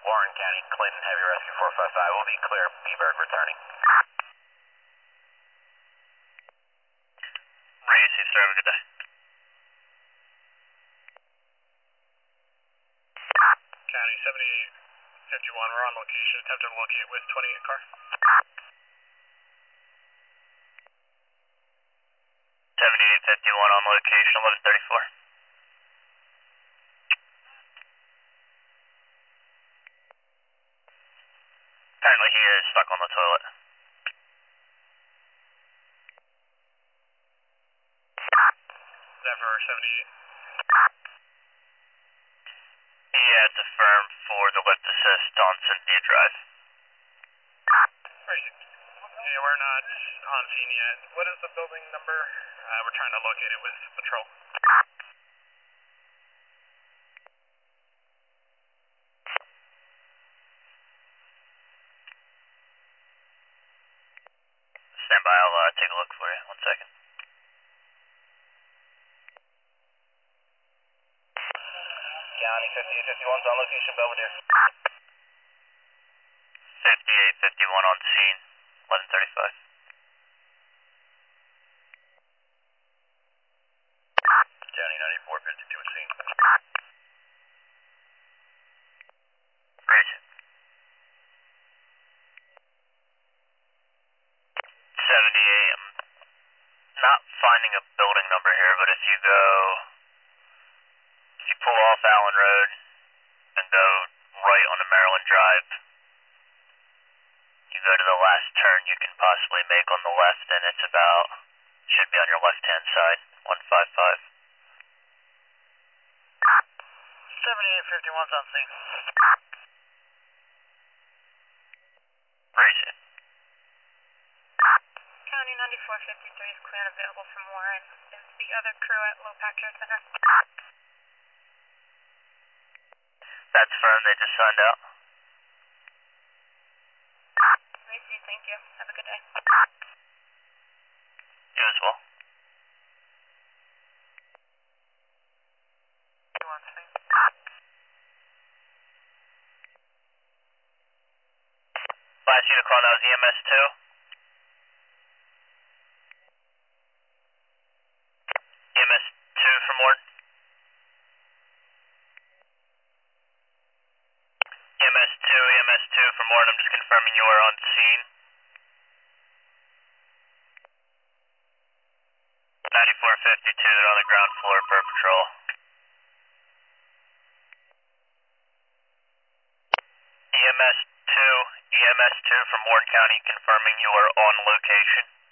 Warren County, Clinton, Heavy Rescue 455. We'll be clear. B-Bird returning. Race, sir. Have a good day. County 7851, we're on location. Attempting to locate with 28 car. 7851 on location, 1134. Apparently he is stuck on the toilet. Denver 78. Yeah, it's affirmed for the lift assist on Cynthia Drive. Right. Yeah, we're not on scene yet. What is the building number? We're trying to locate it with patrol. Stand by, I'll take a look for you. 1 second. County 5851's on location, Belvedere. 5851 on scene, 1135. County 9452 at scene. Race it. 78, I'm not finding a building number here, but if you pull off Allen Road and go right onto Maryland Drive, you go to the last turn you can possibly make on the left, and it's should be on your left-hand side, 155. 7851's on scene. Race it. County 9453 is clear and available from Warren. Is the other crew at Lopac Care Center? That's firm, they just signed out. Racy, thank you. Have a good day. You as well. You on scene? Last unit call now is EMS 2. EMS 2 from Warren. EMS 2 from Warren, I'm just confirming you are on scene. 9452, they're on the ground floor per patrol. EMS 2 from Warren County confirming you are on location.